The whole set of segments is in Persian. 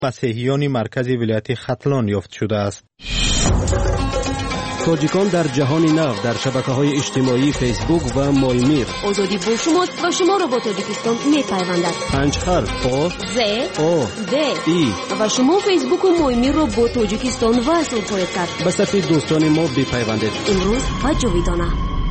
مسیحیان مرکز ولایت ختلان یافت شده است. تاجیکان در جهان نو در شبکه‌های اجتماعی فیسبوک و مایمیر. آزادی با شماست و شما را با تاجیکستان می‌پیوندد. 5 حرف آ ز آ د ای و شما فیسبوک و مایمیر را با تاجیکستان وصل خواهید کرد. به صفحه دوستان ما بپیوندید. امروز و جاویدانه.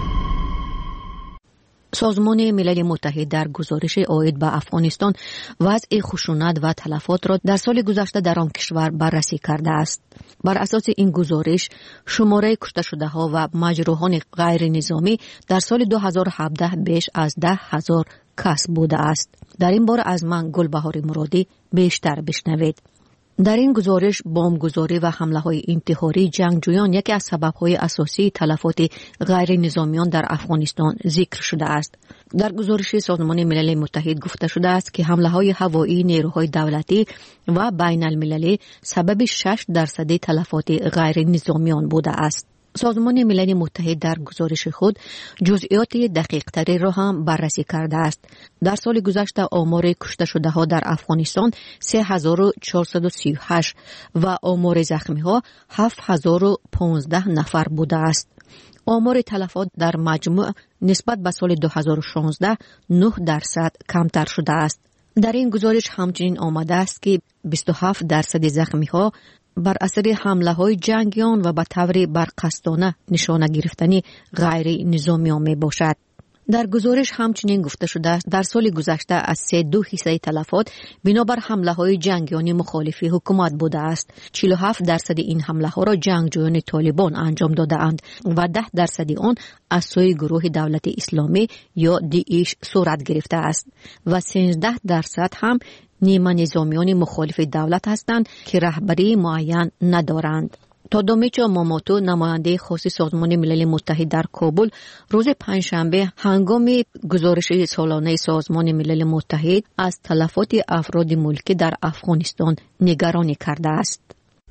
سازمان ملل متحد در گزارش عاید به افغانستان وضع خشونت و تلفات را در سال گذشته در آن کشور بررسی کرده است. بر اساس این گزارش شماره کشته شده ها و مجروحان غیر نظامی در سال 2017 بیش از 10,000 کس بوده است. در این باره از من گلبهار مرادی بیشتر بشنوید. در این گزارش بمبگذاری و حمله‌های انتحاری جنگجویان یکی از سبب‌های اساسی تلفات غیر نظامیان در افغانستان ذکر شده است. در گزارش سازمان ملل متحد گفته شده است که حمله‌های هوایی نیروهای دولتی و بین المللی سبب 6% تلفات غیر نظامیان بوده است. سازمان ملل متحد در گزارش خود جزئیات دقیق تری را هم بررسی کرده است. در سال گذشته آمار کشته شده ها در افغانستان 3438 و آمار زخمی ها 7015 نفر بوده است. آمار تلفات در مجموع نسبت به سال 2016 9% کمتر شده است. در این گزارش همچنین آمده است که 27% زخمی ها بر اثر حمله های جنگیان و به طور برقصدانه نشانه گرفتنی غیر نظامیان می باشد. در گزارش همچنین گفته شده است در سال گذشته از 32% تلفات بنابر حمله های جنگیان مخالف حکومت بوده است. 47% این حمله ها را جنگجویان طالبان انجام داده اند و 10% آن از سوی گروه دولت اسلامی یا داعش صورت گرفته است و 13% هم نیمه نظامیان مخالف دولت هستند که رهبری معین ندارند. تادامیچا ماماتو نماینده خاص سازمان ملل متحد در کابل روز پنجشنبه هنگام گزارش سالانه سازمان ملل متحد از تلفات افراد ملکی در افغانستان نگرانی کرده است.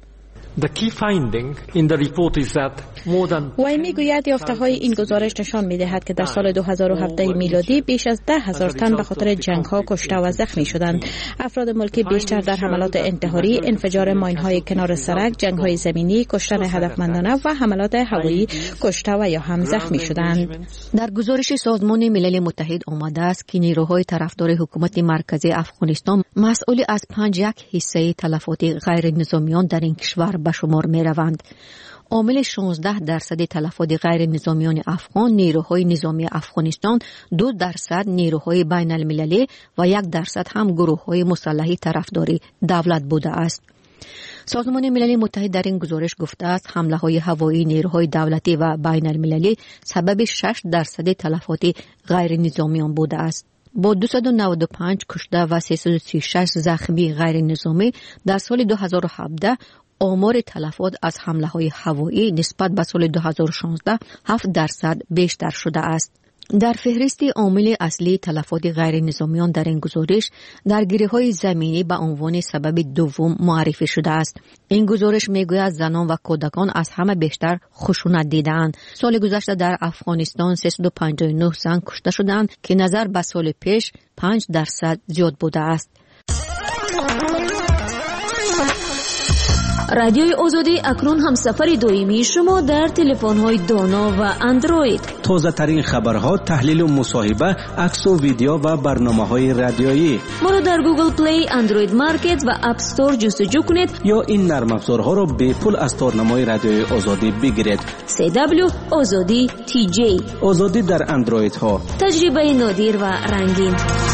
The key finding in the report is that more than وی میگوید یافته‌های این گزارش نشان می‌دهد که در سال 2017 میلادی بیش از 10,000 تن به خاطر جنگ‌ها کشته و زخمی شدند. افراد ملکی بیشتر در حملات انتحاری، انفجار ماین‌های کنار سرک، جنگ‌های زمینی، کشتن هدفمندانه و حملات هوایی کشته و یا هم زخمی شدند. در گزارش سازمان ملل متحد آمده است که نیروهای طرفدار حکومت مرکزی افغانستان مسئول از 5.1% تلفات غیر نظامیان در این کشور به شمار می روند. عامل 16% تلفات غیر نظامیان افغان نیروهای نظامی افغانستان، 2% نیروهای بین المللی و 1% هم گروه‌های مسلح طرفداری دولت بوده است. سازمان ملل متحد در این گزارش گفته است حمله‌های هوایی نیروهای دولتی و بین المللی سبب 6% تلفات غیر نظامیان بوده است. با 295 کشته و 336 زخمی غیر نظامی در سال 2017 آمار تلفات از حمله‌های هوایی نسبت به سال 2016 7% بیشتر شده است. در فهرست عامل اصلی تلفات غیر نظامیان در این گزارش درگیری‌های زمینی به عنوان سبب دوم معرفی شده است. این گزارش میگوید زنان و کودکان از همه بیشتر خشونت دیدند. سال گذشته در افغانستان 359 زن کشته شدند که نظر به سال پیش 5% زیاد بوده است. رادیوی آزادی اکنون هم سفر دائمی شما در تلفن‌های دانا و اندروید. تازه ترین خبرها، تحلیل و مصاحبه، عکس و ویدیو و برنامه‌های رادیویی. ما را در گوگل پلی، اندروید مارکت و اپ استور جستجو کنید یا این نرم افزارها را به پول از تارنمای رادیوی آزادی بگیرید. CW آزادی TJ. آزادی در اندروید ها. تجربه نادر و رنگین.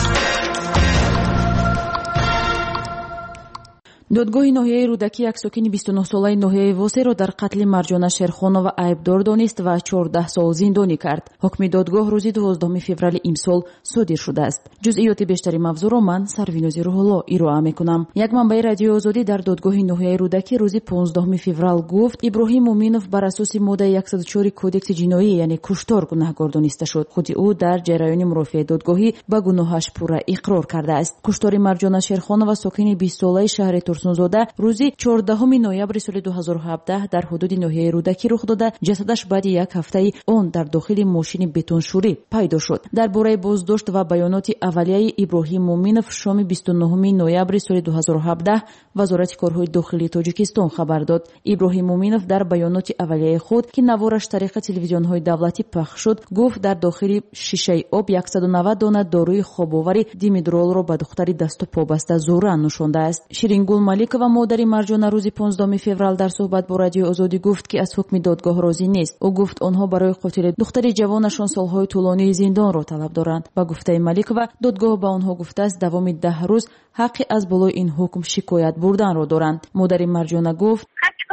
دادگاه ناحیه رودکی یک ساکن 29 ساله ناحیه واسه را در قتل مرجانه شیرخانова عیبدار دانست و 14 سال زندانی کرد. حکم دادگاه روز 12 فوریه امسال صادر شده است. جزئیات بیشتری موضوع را من سروینوز روح‌الله ارائه میکنم. یک منبع رادیو آزادی در دادگاه ناحیه رودکی روز 15 فوریه گفت ابراهیم مومینوف بر اساس ماده 104 کدکس جنایی یعنی کشتار گناهکار دانسته شد. خود او در جریان مرافعه دادگاهی به گناهش پورا اقرار کرده است. کشتار مرجانه شیرخانова ساکن 20 ساله شهر محسنزاده روزی 14 نوامبر سال 2017 در حدود ناحیه رودکی رخ داده. جسدش بعد یک هفته اون در داخل ماشین بتونشوری پیدا شد. درباره بازداشت و بیانات اولیه ابراهیم مومینوف شام 29 نوامبر سال 2017 وزارت کارهای داخلی تاجیکستان خبر داد. ابراهیم مومینوف در بیانات اولیه خود که نوارش طریق تلویزیون‌های دولتی پخش شد گفت در داخل شیشه آب 190 دانه داروی خواب‌آور دیمیدرول را به دختری دست و پا بسته زورا نوشانده است. شیرینگل مالک و مادر مرجانه روز 15 فوریه در صحبت با رادیو آزادی گفت که از حکم دادگاه راضی نیست. او گفت آنها برای قتل دختر جوانشان سالهای طولانی زندان را طلب دارند. با گفته مالک و دادگاه به آنها گفته است دوام 10 روز حق از بالای این حکم شکایت بردن را دارند. مادر مرجانه گفت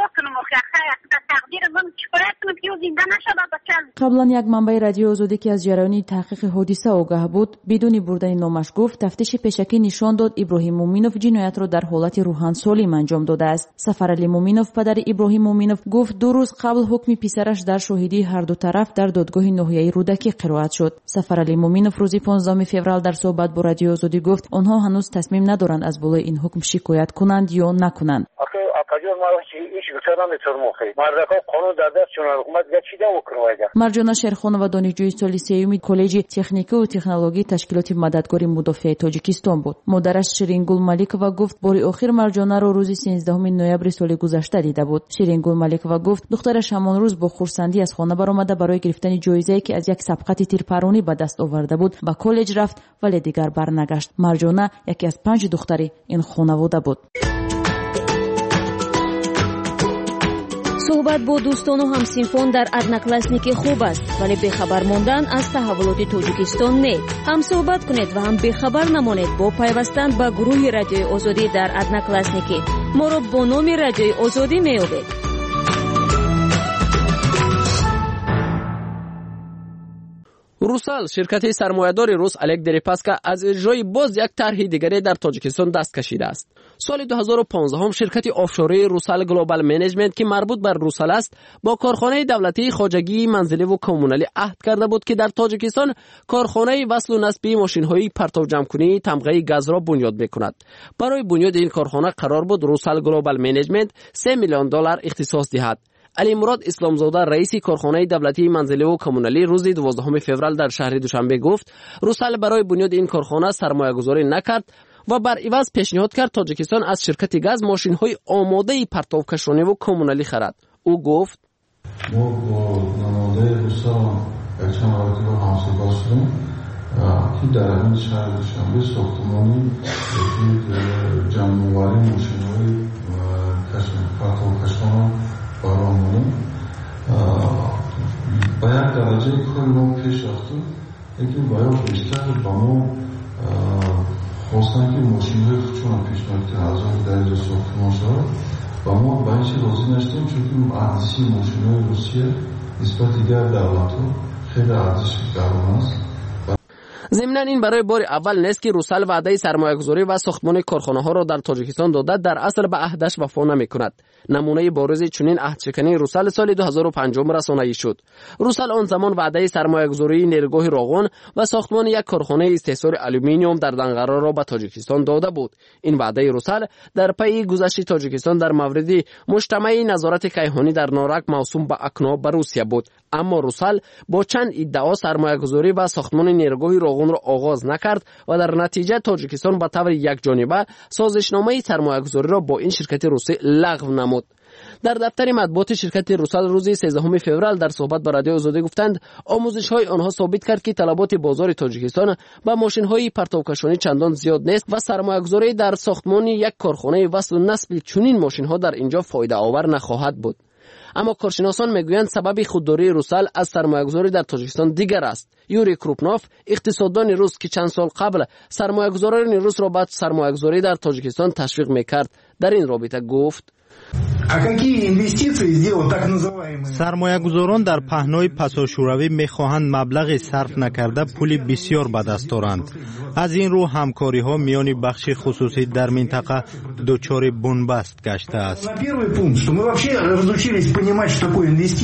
قبلا یک منبع رادیو آزادی که از جریان تحقیق حادثه آگاه بود بدون بردن نامش گفت تفتیش پیشکی نشان داد ابراهیم مومینوف جنایت را در حالت روحان سالم انجام داده است. سفرعلی مومینوف پدر ابراهیم مومینوف گفت 2 روز قبل حکم پسرش در شاهدی هر دو طرف در دادگاه ناحیه رودکی قرائت شد. سفرعلی مومینوف روز 15 فوریه در صحبت با رادیو آزادی گفت آنها هنوز تصمیم ندارند از بالای این حکم شکایت کنند یا نکنند. مرجانه شیرخانова دانشجوی سال سوم کالج تکنیکی و تکنولوژی تشکیلات مددگاری مدافع تاجیکستان بود. مادرش شیرینگل مالکova گفت بار آخر مرجانه را روز 13 نوامبر سال گذشته دیده بود. شیرینگل مالکova گفت دخترش همان روز با خرسندی از خانه برآمده برای گرفتن جایزه‌ای که از یک سبقت تیرپرانی به دست آورده بود به کالج رفت ولی دیگر برنگشت. مرجانه یکی از 5 دختری این خانواده بود. صحبت با دوستان و همسنفان در ادناکلاسنیکی خوب است ولی بخبر ماندن از تحولات تاجیکستان نه. هم صحبت کنید و هم بخبر نمانید با پیوستن به گروه رادیوی آزادی در ادناکلاسنیکی. ما را با نام رادیوی آزادی میابید. روسال شرکت سرمایه‌دار روس الک دریپاسکا از اجرای باز یک طرح دیگری در تاجیکستان دست کشیده است. سال 2015 هم شرکت آفشوری روسال گلوبال منیجمنت که مربوط بر روسال است با کارخانه دولتی خواجگی منزلی و کمونالی عهد کرده بود که در تاجیکستان کارخانه وصل و نصب ماشین‌های پرتو جمع‌کنی تمغه گاز را بنیاد می‌کند. برای بنیاد این کارخانه قرار بود روسال گلوبال منیجمنت $3 میلیون اختصاص دهد. علی مراد اسلامزاده رئیس کارخانه دولتی منزلی و کمونالی روز 12 فوریه در شهر دوشنبه گفت روسال برای بنیاد این کارخانه سرمایه‌گذاری نکرد و بر عوض پیشنهاد کرد تاجیکستان از شرکت گاز ماشین‌های آماده پرتوکشانی و کمونالی خرد. او گفت ما با نماینده روسال چند رابطه با همسو شدیم که در این شهر دوشنبه ساختمانی جمع‌آوری ماشین‌های پرتوکشان برامون با یک درجه کل ما پیش رفتیم لیکن باید بیشتر با ما خواستن که ماشین‌های خودشون پیشنهاد کنند از درجه ساختمان شد و ما با این چیز راضی نشدیم چون که ارزش ماشین‌های روسیه نسبت دیگر دولت‌ها خیلی ارزش گران است. ضمناً این برای بار اول نیست که روسال وعده سرمایه‌گذاری و ساختمان کارخانه‌ها را در تاجیکستان داده در اصل به عهدش وفا نمی‌کند. نمونه بارز چنین عهدشکنی روسال سال 2005 رسانه‌ای شد. روسال آن زمان وعده سرمایه‌گذاری نیروگاه راغون و ساختمان یک کارخانه استحصال آلومینیوم در دنقره را به تاجیکستان داده بود. این وعده روسال در پی گذشت تاجیکستان در مورد مجتمع نظارت کیهانی در نارک موسوم به اکنا به روسیه بود. اما روسال با چند ادعا سرمایه‌گذاری و ساختمان نیروگاه راغون را آغاز نکرد و در نتیجه تاجیکستان به طور یکجانبه سازشنامه سرمایه‌گذاری را با این شرکت روسی لغو نمود. در دفتر مطبوعات شرکت روسال روز 13 فوریه در صحبت با رادیو آزادی گفتند آموزش‌های آنها ثابت کرد که طلبات بازار تاجیکستان با ماشین‌های پرتوکشانی چندان زیاد نیست و سرمایه‌گذاری در ساختمان یک کارخانه وصل و نصب چنین ماشین‌ها در اینجا فایده آور نخواهد بود. اما کارشناسان میگویند سبب خودداری روسال از سرمایه‌گذاری در تاجیکستان دیگر است. یوری کروپنوف اقتصاددان روس که چند سال قبل سرمایه‌گذاران روس را به سرمایه‌گذاری در تاجیکستان تشویق می‌کرد در این رابطه گفت سرمایه‌گذاران در پهنای پساشوروی می‌خواهند مبلغ صرف نکرده پول بسیار به دست آورند. از این رو همکاری‌ها میان بخش خصوصی در منطقه دچار بنبست گشته است.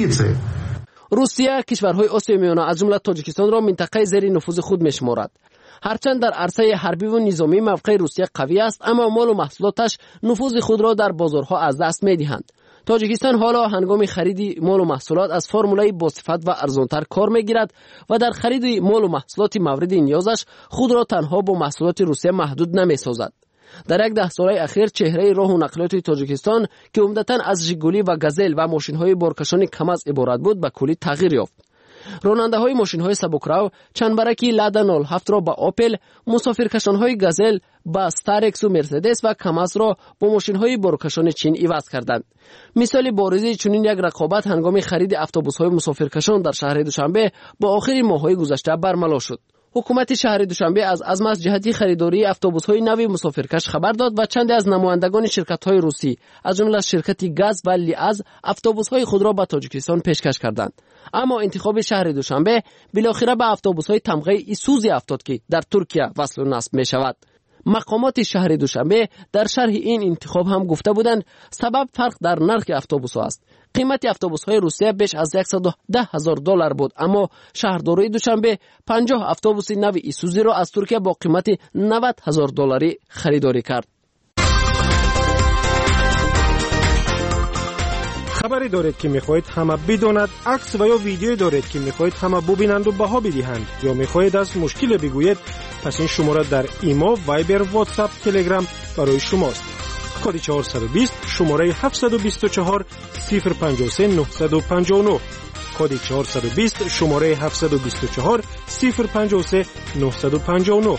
روسیه کشورهای آسیای میانه از جمله تاجیکستان را منطقه زیر نفوذ خود می‌شمارد. هرچند در عرصه حربی و نظامی موقع روسیه قوی است، اما مال و محصولاتش نفوذ خود را در بازارها از دست می‌دهند. تاجیکستان حالا هنگام خرید مال و محصولات از فرمولای با صفت و ارزانتر کار می‌گیرد و در خرید مال و محصولات مورد نیازش خود را تنها با محصولات روسیه محدود نمی‌سازد. در یک 10 ساله اخیر چهره راه و نقلیات تاجیکستان که عمدتاً از ژیگولی و گازل و ماشین‌های بارکشان کم‌از عبارت بود به کلی تغییر یافت. راننده‌های ماشین‌های سبکرو چندبرکی لادا 07 را با آپل، مسافرکشان‌های گازل با استارکس و مرسدس و کماز را با ماشین‌های بارکشان چین عوض کردند. مثال بارزی چنین یک رقابت هنگام خرید اتوبوس‌های مسافرکشان در شهر دوشنبه با آخر ماه‌های گذشته برملا شد. حکومت شهر دوشنبه از عزم از جهت خریداری اتوبوس‌های نوی مسافرکش خبر داد و چند از نمایندگان شرکت‌های روسی از جمله شرکت گاز و لیاز اتوبوس‌های خود را به تاجیکستان پیشکش کردند. اما انتخاب شهر دوشنبه بالاخره به اتوبوس‌های تمغه ایسوزی افتاد که در ترکیه وصل و نصب می‌شود. مقامات شهر دوشنبه در شرح این انتخاب هم گفته بودند سبب فرق در نرخ اتوبوس‌ها است. قیمت اتوبوس‌های روسیه بیش از $110,000 بود، اما شهرداری دوشنبه 50 اتوبوس نو ایسوزی را از ترکیه با قیمت $90,000 خریداری کرد. خبری دارید که میخواهید همه بداند، عکس و یا ویدیویی دارید که میخواهید همه ببینند و بها بدهند، یا میخواهید از مشکل بگویید، پس این شماره در ایما، وایبر، واتساپ، تلگرام برای شماست. کد 420 شماره 724 053 959. کد 420 شماره 724 053 959.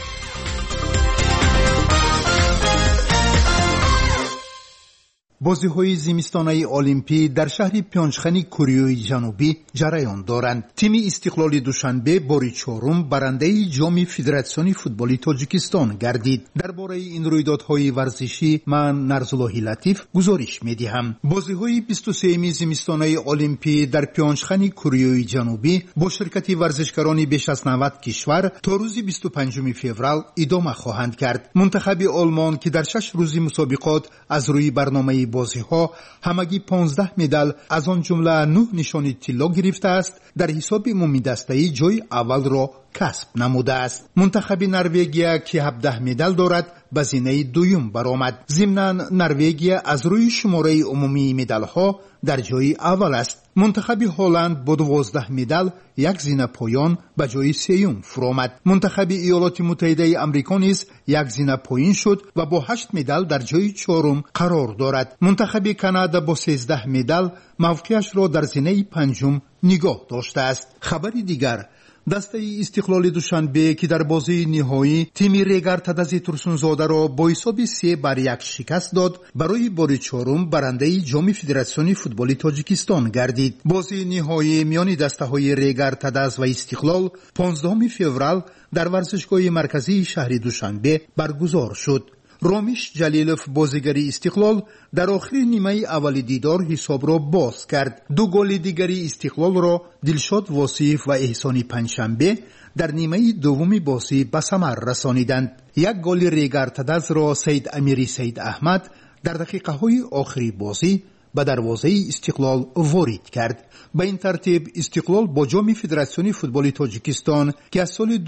بازی‌های زمستانه المپی در شهر پیونچخان کره جنوبی جریان دارند. تیم استقلال دوشنبه باری چهارم برنده جام فدراسیون فوتبال تاجیکستان گردید. درباره این رویدادهای ورزشی من نرزالله لطیف گزارش می‌دهم. بازی‌های 23 زمستانه المپی در پیونچخان کره جنوبی با شرکت ورزشکاران بیش از 90 کشور تا روز 25 فوریه ادامه خواهند کرد. منتخب آلمان که در 6 روز مسابقات از روی برنامه بازی‌ها همگی 15 مدال از آن جمله 9 نشانی طلا گرفته است، در حساب عمومی دسته جای اول را کسب نموده است. منتخب نروژ که 17 مدال دارد به زینه دوم برآمد. ضمناً نروژ از روی شماره عمومی مدال‌ها در جای اول است. منتخب هلند با 12 مدال یک زینه پایان به جای سوم فرآمد. منتخب ایالات متحده آمریکا نیز یک زینه پایین شد و با 8 مدال در جای چهارم قرار دارد. منتخب کانادا با 13 مدال موقعش را در زینه پنجم نگاه داشته است. خبری دیگر، دسته استقلال دوشنبه که در بازی نهایی تیم ریگر تدازی ترسونزاده را با حساب 3-1 شکست داد، برای بار چهارم برنده جام فدراسیون فوتبال تاجیکستان گردید. بازی نهایی میان دسته های ریگر تداز و استقلال 15 فوریه در ورزشگاه مرکزی شهر دوشنبه برگزار شد. رامیش جلیلوف بازیگری استقلال در آخر نیمه اول دیدار حساب را باز کرد. 2 گل دیگری استقلال را دلشاد واصف و احسانی پنجشنبه در نیمه دوم بازی به ثمر رسانیدند. 1 گل ریگر تداز را سید امیری سید احمد در دقیقه های آخری بازی به دروازه استقلال وارد کرد. به این ترتیب استقلال با جام فدراسیون فوتبال تاجیکستان که از سال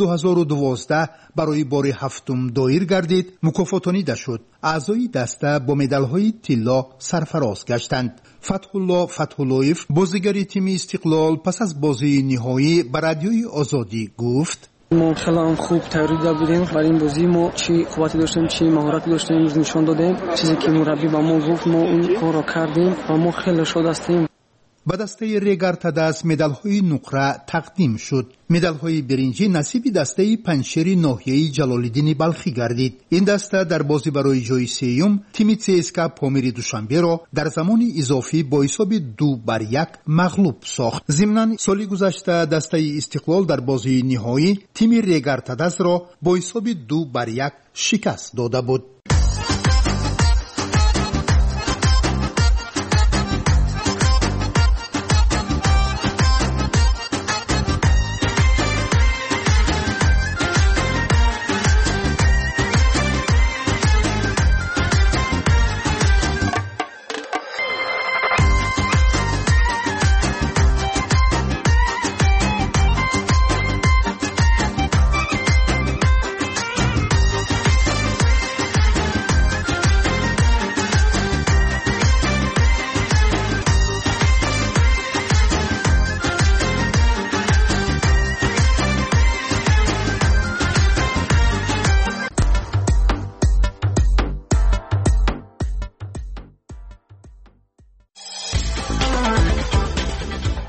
2012 برای بار هفتم دایر گردید مکافاتانیده شد. اعضای دسته با مدال‌های طلا سرفراز گشتند. فتح‌الله فتح‌اللهیف بازیگر تیم استقلال پس از بازی نهایی به رادیوی آزادی گفت: ما خیلی خوب تیاری بودیم برای این بازی. ما چی قوتی داشتیم، چی مهارتی داشتیم نشون دادیم. چیزی که مربی با ما گفت ما اون کار را کردیم و ما خیلی شاد هستیم. به دسته ریگر تداز مدال‌های نقره تقدیم شد. مدال‌های برنجی نصیب دسته پنجشیر ناحیه جلال‌الدین بلخی گردید. این دسته در بازی برای جای سوم تیم CSKA پامیر دوشنبه را در زمان اضافی با حساب 2-1 مغلوب ساخت. ضمناً سال گذشته دسته استقلال در بازی نهایی تیم ریگر تداز را با حساب 2-1 شکست داده بود.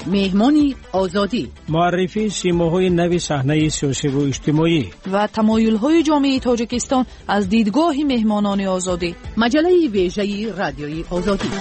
مهمان آزادی، معرفی سیماهای نو صحنه سیاسی و اجتماعی و تمایل‌های جامعه تاجیکستان از دیدگاه مهمانان آزادی. مجله ویژه رادیوی آزادی.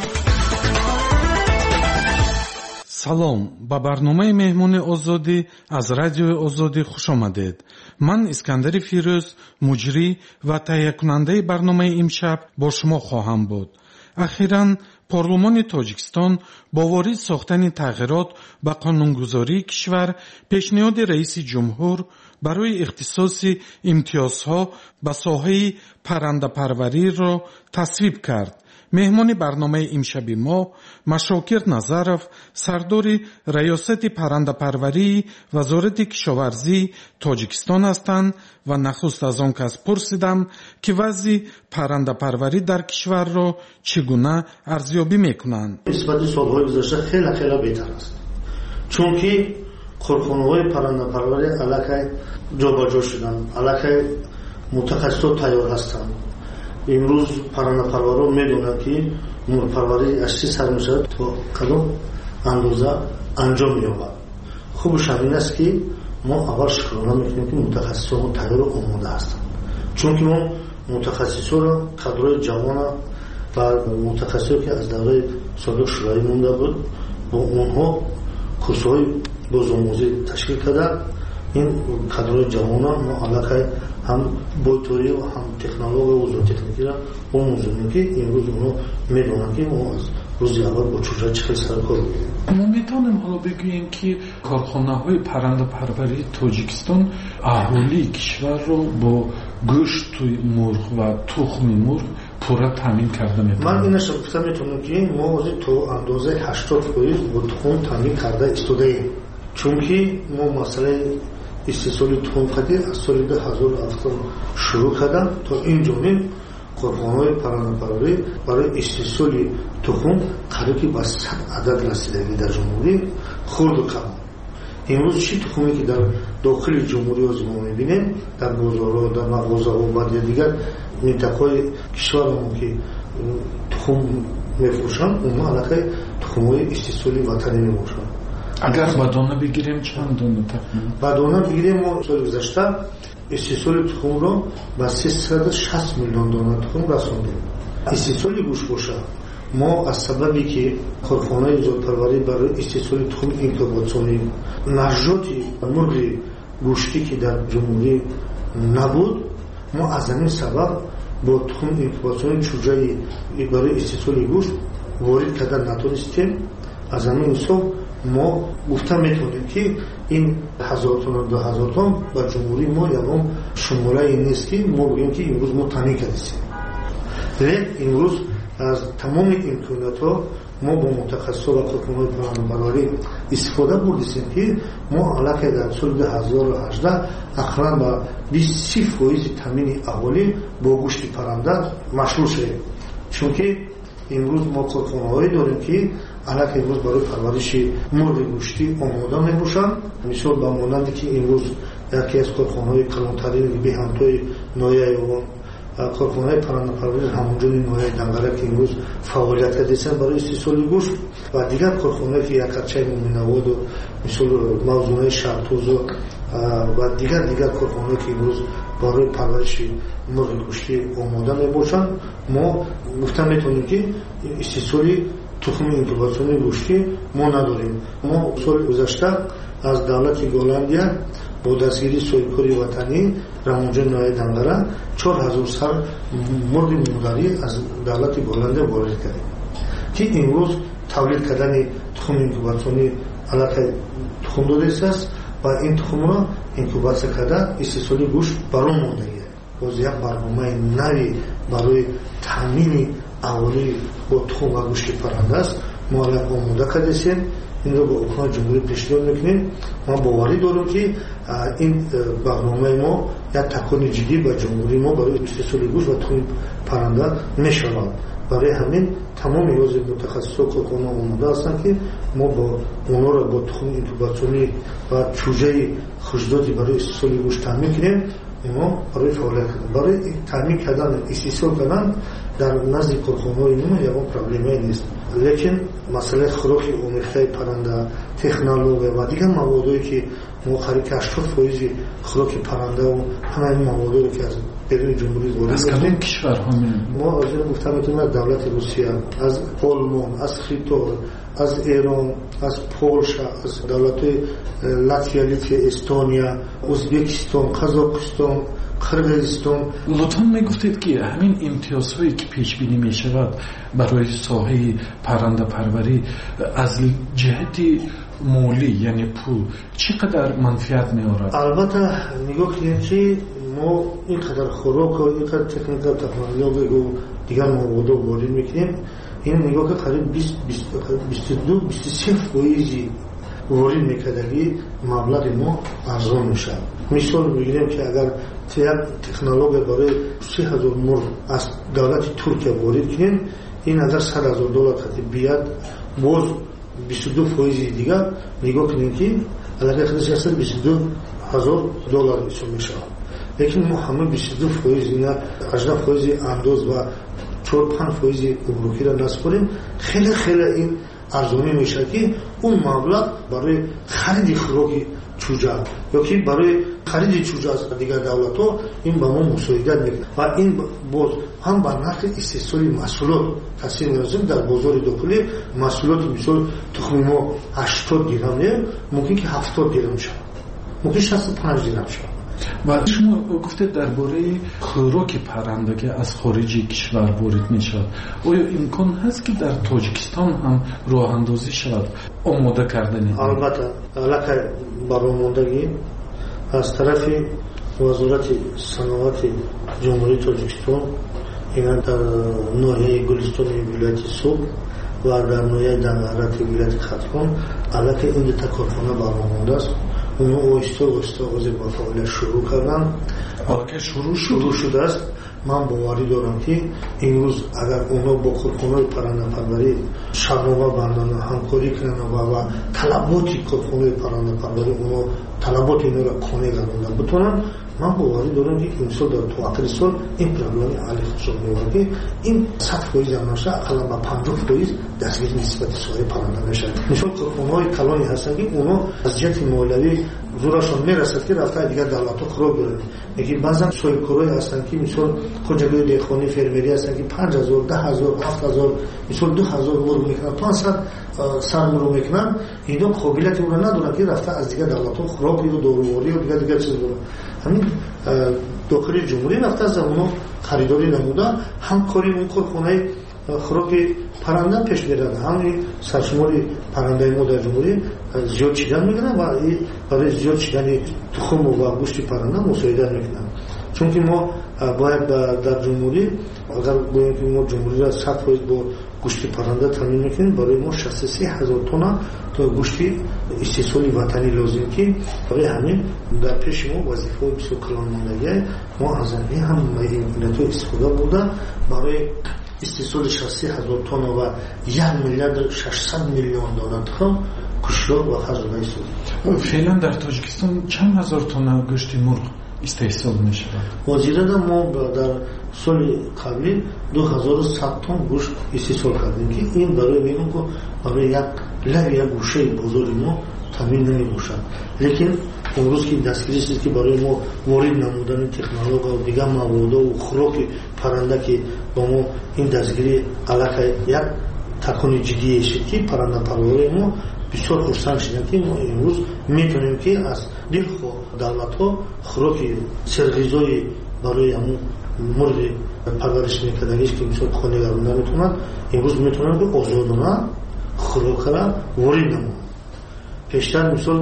салом ба барномаи меҳмони озодӣ аз радиои озодӣ хуш омадед. ман искандари фирӯз муҷрӣ ва таҳиякунандаи барномаи имшаб бо шумо хоҳам буд. ахиран парлумони тоҷикистон бо ворид сохтани тағйирот ба қонунгузории кишвар пешниҳоди раиси ҷумҳур барои ихтисоси имтиёзҳо ба соҳаи паррандапарвариро тасвиб кард. меҳмони барномаи имшаби мо машокир назаров, сардори раёсати паррандапарварии вазорати кишоварзии тоҷикистон ҳастанд ва нахуст аз он кас пурсидам ки вазъи паррандапарварӣ дар кишварро чӣ гуна арзёбӣ мекунанд. нисбати солҳои гузашта хеле беҳтар аст, чунки корхонаҳои паррандапарварӣ аллакай ҷобаҷо шуданд, аллакай мутахассисо тайёр ҳастанд. имрӯз паррандапарварон медонанд ки мурпарварӣ аз чӣ сар мешавад, то кадом андоза анҷом меёбад. хубаш ҳамин аст ки мо аввал шукрона мекунем ки мутахассисоно тайёру омода ҳастанд, чунки мо мутахассисоро кадрои ҷавона ва мутахассисо ки аз давраи собиқ шӯравӣ монда буд, бо онҳо курсҳои бозомӯзӣ ташкил карда ин кадрои ҷавона мо аллакай ҳам бойторӣ ва ҳам технология ва зоотехникиро омӯзонем ки имрӯз онҳо медонанд ки мо аз рӯзи аввал бо чӯча чӣ хел сар кор будем. мо метавонем ҳоло бигӯем ки корхонаҳои паррандапарварии тоҷикистон аҳолии кишварро бо гӯшти мурғ ва тухми мурғ пурра таъмин карда метавонем. ман инашро гуфта метавонам ки мо ҳозир то андозаи 80% бо тухм таъмин карда истодаем, чунки мо масъалаи истеҳсоли тухмқадӣ аз соли 2007 шурӯъ карда то ин ҷониб корхонаҳои паррандапарварӣ барои истеҳсоли тухм қариби ба 100 адад расидагӣ дар ҷумҳурӣ хурду кам. имрӯз чӣ тухме ки дар дохили ҷумҳурӣ ҳозир мо мебинем, дар бозорҳо, дар мағозаҳо ва дигар минтақаҳои кишвармон ки тухм мефурӯшанд, онҳо аллакай тухмҳои истеҳсоли ватанӣ мебошанд. агар ба дона бигирем чанд дона тахмин? ба дона бигирем, мо соли гузашта истеҳсоли тухмро ба 360 миллион дона тухм расондем. истеҳсоли гӯшт бошад, мо аз сабаби ки корхонаи зотпарварӣ барои истеҳсоли тухми инкубатсионӣ нажоти мурғи гӯштӣ ки дар ҷумҳурӣ набуд, мо аз ҳамин сабаб бо тухм инкубатсиони чӯҷаи барои истеҳсоли гӯшт ворид карда натонистем. аз ҳамин ҳисоб мо гуфта метавонем ки ин ҳазортона 2000 ба ҷумҳурӣ мо ягон шуморае нест ки мо бигӯем ки имрӯз мо таъмин кардем. лек имрӯз аз тамоми имкониятҳо мо бо мутахассисо ва корхонаҳои паррандапарварӣ истифода бурдистем ки мо аллакай дар соли 2018 ақаллан ба 20% таъмини аҳолӣ бо гӯшти парранда машғул шудем, чунки имрӯз мо корхонаҳое дорем ки аллакай имрӯз барои парвариши мурғи гӯштӣ омода мебошанд. мисол ба монанде ки имрӯз яке аз корхонаҳои калонтарини беҳамтои нояевон, корхонаҳои паррандапарварии ҳамонҷони нояи дангара ки имрӯз фаъолият кардесанд барои истеҳсоли гӯшт ва дигар корхонаҳое ки якарчаи муъминаводу мисол мавзунаи шартузу ва дигар корхонаҳое ки имрӯз барои парвариши мурғи гӯштӣ омода мебошанд, мо гуфта метавонем ки истеҳсоли тухми инкубатсиони гӯштӣ мо надорем. мо соли гузашта аз давлати Голландия бо дастгирии соҳибкори ватанӣ рамонҷони нояи дангара 4000 сар мурғи модарӣ аз давлати Голландия ворид кардем ки имрӯз тавлид кардани тухми инкубатсионӣ аллакай тухм додааст ва ин тухмро инкубатсия карда истеҳсоли гӯшт барон мондагӣ. боз як барномаи нави барои таъмини аҳолӣ бо тухм ва гӯшти парранда аст. мо аллак омода кардесем, инро ба ҳукумати ҷумҳурӣ пешниҳод мекунем. ман боварӣ дорам ки ин барномаи мо як такони ҷиддӣ ба ҷумҳурии мо барои истеҳсоли гӯшт ва тухми парранда мешавад. барои ҳамин тамоми ҳозир мутахассисо корхонаҳо омода ҳастанд ки мо бо онҳоро бо тухми инкубатсионӣ ва чӯҷаи хуҷдоди барои истеҳсоли гӯшт таъмин кунем. мо барои фаъолият кардан, барои таъмин кардан, истеҳсол кардан дар назди корхонаҳои мо ягон проблемае нест. лекин масъалаи хӯроки омехтаи парранда, технология ва дигар маводое ки мо қариб 80% хӯроки паррандау ҳамаи маводое ки аз беруни ҷумҳурӣ ворид аз кадом кишварҳо мо аз гуфта метавонем аз давлати Русия, аз Олмон, аз Хитой, аз Эрон, аз Полша, аз давлатҳои Латвия, Литва, Эстония, Ӯзбекистон, Қазоқистон, Қирғизистон. лутфан мегуфтед ки ҳамин имтиёзҳое ки пешбинӣ мешавад барои соҳаи паррандапарварӣ аз ҷиҳати молӣ яъне пул чӣ қадар манфиат меорад? албатта нигоҳ кунем ки мо ин қадар хӯроку ин қадар техника технологияу дигар маводо ворид мекунем. ин нигоҳ ки қариб 22-23% ворид мекардагӣ маблағи мо арзон мешавад. мисол бигирем ки агар як технология барои 30,000 мурғ аз давлати Туркия ворид кунем, ин агар $100,000 қатиб бияд, боз 22% дигар нигоҳ кунем ки аллакай $22,000 ҳисоб мешавад. лекин мо ҳама 22% ина 18% андоз ва 4-5% гумрукиро наспорем, хеле ин арзонӣ мешавад ки он маблағ барои хариди хӯроки чӯҷа ёки барои хариди чӯҷа аз дигар давлатҳо ин ба мо мусоидат мекунад ва ин боз ҳам ба нархи истеҳсоли маҳсулот таъсир меозад. дар бозори дохилӣ маҳсулоти мисол тухми мо 80 дирҳам не мумкин ки 70 дирҳам шавад, мумкин 65 дирҳам шавад. ва шумо гуфтед дар бораи хӯроки парранда ки аз хориҷи кишвар ворид мешавад, оё имкон ҳаст ки дар Тоҷикистон ҳам роҳандозӣ шавад омода кардани? албатта аллакай баромондагӣ аз тарафи вазорати саноати ҷумҳурии Тоҷикистон ина дар ноҳияи Гулистони вилояти Суғ ва дар ноҳияи Дангарати вилояти Қатқон аллакай ин дута корхона баромондааст. اونا اوستا آغاز با فعالیت شروع کردن. شروع شده است. من باوری دارم که امروز اگر اونا با کارخانه‌های پرنده‌پروری شبنامه بندن همکاری کنن و طلبات کارخانه‌های پرنده‌پروری اونا طلبات اینا را قانع گرداندن بتونن، من باوری دارم که امسال در تو آخر سال این پروگرام عالی خصوص می‌آورد که این 100% هم نشه، اقلا با 50% دستگیر نسبت سوی پرنده میشه. مثلا کارخانه‌های کلانی هستن که اونا از جهت مولوی زورشون میرسد که رفته دیگر دولت‌ها خراب دارن. میگه بعضا سویکورای هستن که مثلا کجای دهخانی فرمری هستن که 5000 10000 7000 مثلا 2000 مرغ میکنن تا سر مرغ میکنن، اینا قابلیت اون را ندارن که رفته از دیگر دولت‌ها خراب و داروواری و دیگر چیز دارن. همین داخل جمهوری رفته از اونها خریداری نموده، همکاری اون کارخانه خوراک پرنده پیش میرن. همین سرشماری پرنده ما در جمهوری زیاد چیدن میکنن و برای زیاد چیدن تخم و گوشت پرنده مساعدت میکنن. چون که ما باید در جمهوری اگر بگوییم که ما جمهوری را 100% با گوشت پرنده تامین میکنیم، برای ما 63000 تن تا گوشت استحصالی وطنی لازم که برای همین در پیش ما وظیفه بسیار کلان ماندگی ما از این هم امکانات استفاده بوده برای استحصال 63000 تن و 1,600,000,000 دانه تخم کشلار و خزانه سود. فعلا در تاجیکستان چند هزار تن گوشت مرغ استحصال می شود؟ وزیرده ما در سال قبلی 2100 تن گوشت استحصال کردیم که این برای میگم که برای یک گوشه بزرگ ما تامین نمی باشد. لیکن امروز که دستگیری است که برای ما وارد نمودن تکنولوژی و دیگر مواد و خوراک پرنده که با ما این دستگیری علاقه یک تکانی جدی است که پرنده پروری ما بسیار خرسند شدیم که ما امروز میتونیم که از دلخواه دولت‌ها خوراک سرغذایی برای همون مرغ پرورش میکردنش که مثلا خانه گردونده میتونن، امروز میتونن که آزادانه خوراک را وارد نمونن. پیشتر مثال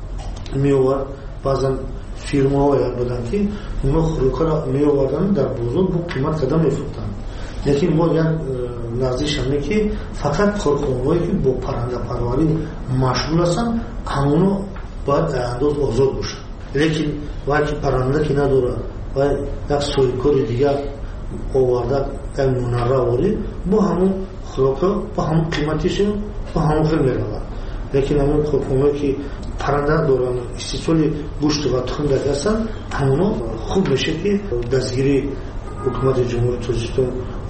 میآورد بعضا فیرماها یاد بدن که اونا خوراک را میآوردن در بازار با قیمت قدم میفروختن. لیکن ما یک نزدیک همه که فقط کارخانه‌هایی که با پرنده پروری مشغول هستن همونا باید انداز آزاد باشن. لیکن وقتی پرنده که نداره و یک سویکار دیگر آورده یک منره آوری با همون خوراک با همون قیمتیش با همون خیلی میروند. لیکن همون کارخانه‌هایی که پرنده دارن استحصال گوشت و تخم هستن همونا خوب میشه که دستگیری حکومت جمهوری تاجیکستان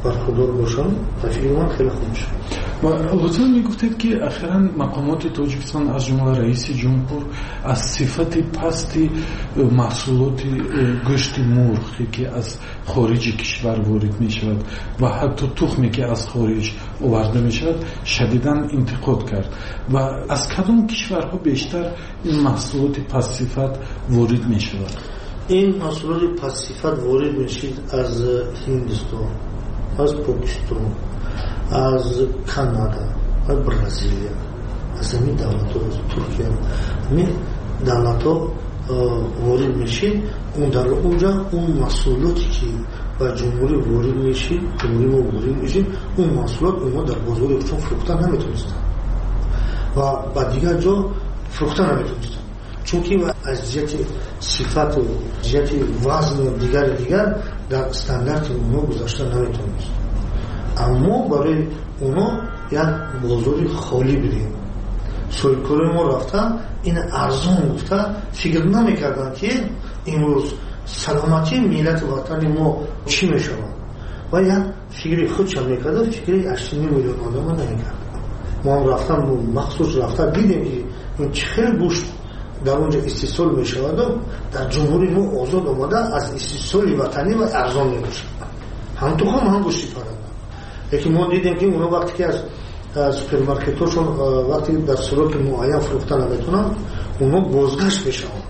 برخوردار باشن فکر من خیلی خوب میشه. و لطفا میگفتید که اخیراً مقامات تاجیکستان از جمله رئیس جمهور از صفت پستی محصولات گوشت مرغی که از خارج کشور وارد می شود و حتی تخمی که از خارج آورده می شود شدیداً انتقاد کرد و از کدام کشورها بیشتر این محصولات پست صفت وارد می شود؟ این محصولات پست صفت وارد می شود از هندوستان، از پاکستان، از کانادا، از برزیلیا، از همین دولت ها، از ترکیه، همین دولت ها وارد میشین. اون در اونجا اون محصولاتی که با جمهوری وارد میشین، جمهوری ما وارد میشین، اون محصولات اونها در بازار چون فروختن نمیتونستن و با دیگر جا فروختن نمیتونستن، چون که از جهت صفت و جهت وزن و دیگر در استاندارد اونها گذاشتن نمیتونستن. اما برای اونا یک بازار خالی بدیم. سویکوری ما رفتن این ارزون گفته فکر نمیکردن که امروز سلامتی ملت وطن ما چی میشود و یک فکری خودشان میکرده، فکری 8 میلیون آدم نمیکرد. ما هم رفتن مخصوص رفتن دیدیم که این چه گوشت در اونجا استحصال میشود و در جمهوری ما آزاد آمده از استحصال وطنی و ارزان میشه. هم تو هم گوشتی پرنده. لیکن ما دیدیم که اونا وقتی که از سوپرمارکت هاشون وقتی در سراغ معین فروختن نمیتونن، اونا بازگشت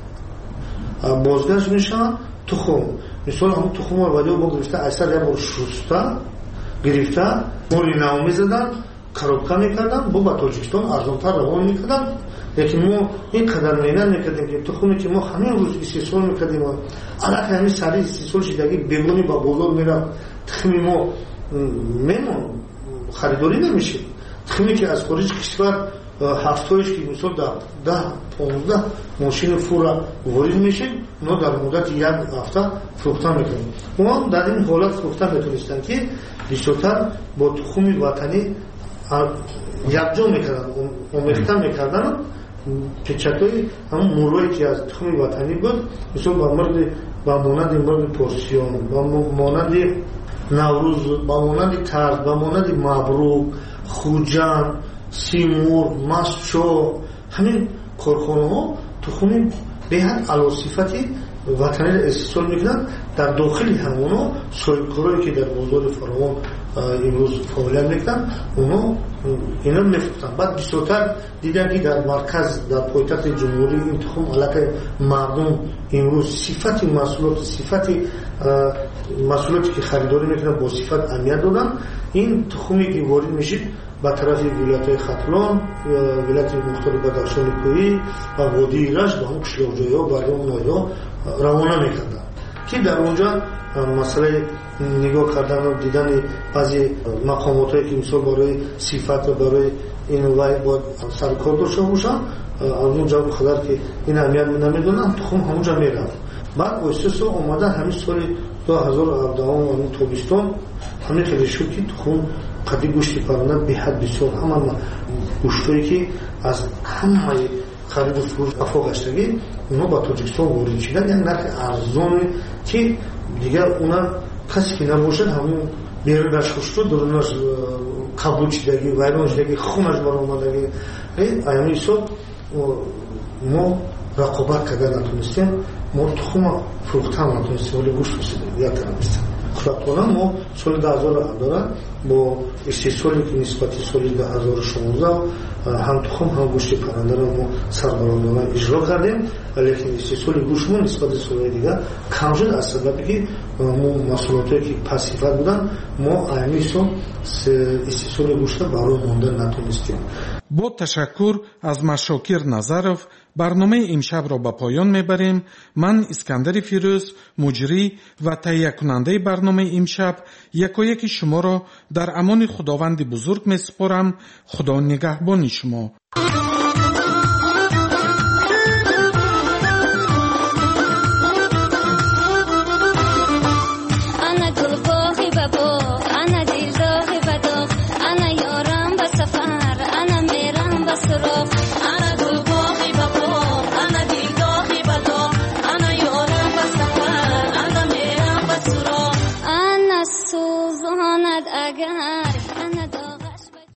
میشن تخم. مثلا همون تخم رو ولی با گرفته اثر یا با شسته گرفته موری نو میزدن، کروبکا میکردن، با تاجیکستان ارزانتر روان میکردن. لیکن ما این قدر میدن میکردیم که تخمی که ما همین روز استحصال میکردیم علاقه همین سری استحصال شدگی بیگونی با بازار میرم، تخمی ما میمون خریداری نمیشه. تخمی که از خارج کشور هفتهش که مثلا 10-15 ماشین فورا وارد میشه، اونا در مدت یک هفته فروختن میکنن. اونا در این حالت فروختن میتونستن که بیشتر با تخمی وطنی یکجا میکردن، آمیختن میکردن. پیچکای همون موروی که از تخمی وطنی بود، مثلا با مانند مرد پرسیون، با مانند نوروز، با مانند ترد، با مانند مبروک، خوجان، سیمور، ماسچو، همین کارخانه ها تخمی بهت علا صفتی وطنی را استحصال میکنن. در داخل همونا سویکورایی که در بازار فراوان امروز فعالیت میکنن، اونا اینا میفروختن. بعد بیشتر دیدن که در مرکز، در پایتخت جمهوری این تخم علاقه مردم امروز صفتی محصولاتی که خریداری میکنن با صفت اهمیت دادن. این تخمی که وارد میشه به طرف ولایت‌های ختلان، ولایت مختلف بدخشان کوهی و وادی ایرج به همون قشلاق‌جای‌ها و برای اونها روانه میکردن که در اونجا مسئله نگاه کردن و دیدن بعضی مقاماتایی که مثلا برای صفت و برای این وای باید سرکار داشته باشن، از اونجا بخدر که این اهمیت نمیدونن، تخم همونجا میرفت. بعد واسه اومده همین سال 2017 همین تابستان همین خیلی شد که تخم قدی گوشت پرنده به حد بسیار همه گوشتایی که از همه خرید و فروش افاق گشتگی اونا با تاجیکستان وارد شدن، یعنی نرخ ارزانی که دیگر اونا کسی که نباشد همون بیرون داشت درونش قبول شدگی ویران شدگی خونش برآمدگی. ایامی صبح ما رقابت کردن نتونستیم، ما تخم فروختن نتونستیم ولی گوشت رسیدیم یک طرف. خودتونه ما سال 2017 با استحصالی که نسبتی سال 2016 هم تخم هم گوشت پرنده را ما سربراهانه اجرا کردیم، لیکن استحصال گوشت ما نسبت سال دیگر کم شد از سببی که ما محصولاتی که پسیفت بودن ما ایامیشون استحصال گوشت برای ماندن نتونستیم. با تشکر از مشاکر نظرов برنامه امشب را به پایان میبریم. من اسکندر فیروز مجری و تهیه کننده برنامه امشب یکایک شما را در امان خداوند بزرگ میسپارم. خدا نگهبان شما.